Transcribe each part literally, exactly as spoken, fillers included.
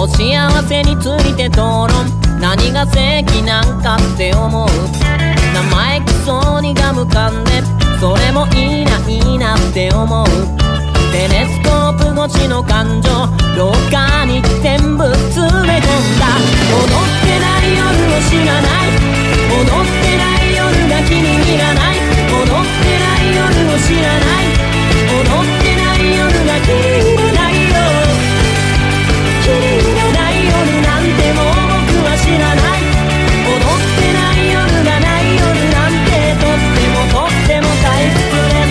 お幸せについて討論、何が正義なんかって思う。生意気そうにガム噛んで、それもいいないいなって思う。テレスコープ越しの感情、廊下に全部詰め込んだ。踊ってない夜を知らない、踊ってない夜が気に入らない、踊ってない夜を知らない、踊ってない夜が気に入らないよ。気に入らない夜なんてもう僕は知らない。踊ってない夜がない夜なんてとってもとっても退屈です。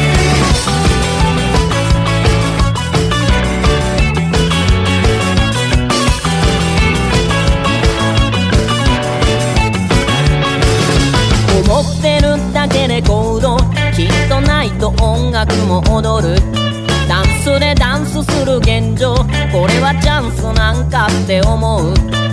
思ってるだけで行動、きっとないと音楽も踊る。ダンスでダンスする現状、これはチャンスなんかって思う。